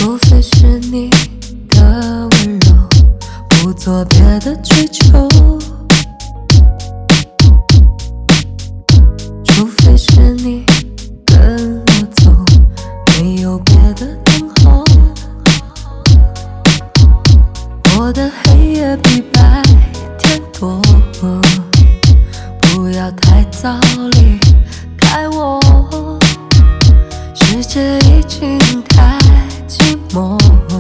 除非是你的温柔，不做别的追求。除非是你跟我走，没有别的等候。我的黑夜比白天多，不要太早离开我。世界已经太寂寞，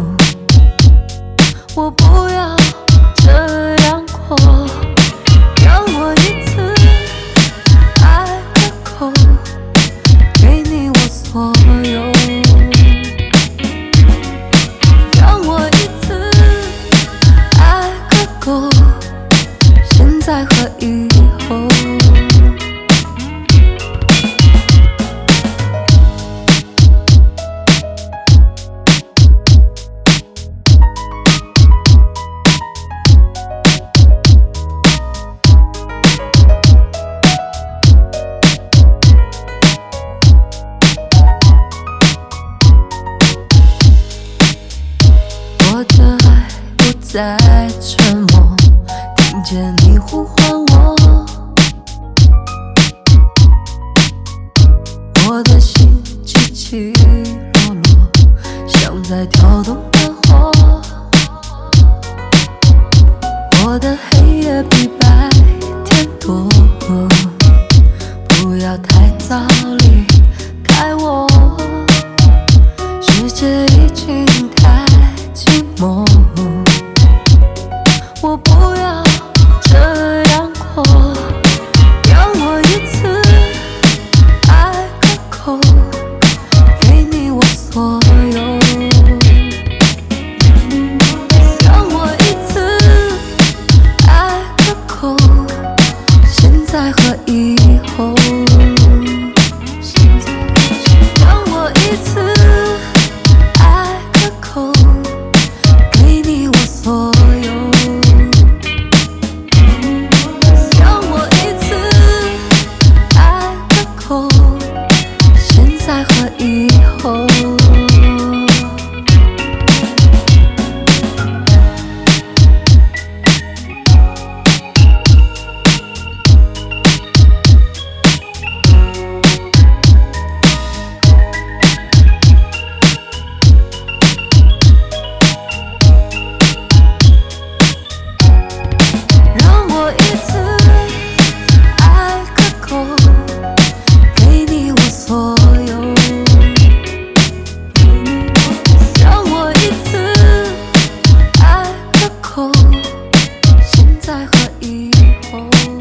我不要这样过。让我一次爱个够，给你我所有。让我一次爱个够，现在和以后。我的爱不再沉默，听见你呼唤我，我的心起起落落，像在跳动的火。我的黑夜比白天多，不要太早离开我。世界已经太寂寞，我不要这样过。让我一次爱个够，给你我所有。让我一次爱个够，现在和以后。让我一次爱个够，给你我所有。让我一次爱个够，现在和以后。让我一次爱个够，给你我所有。让我一次爱个够，现在和以后。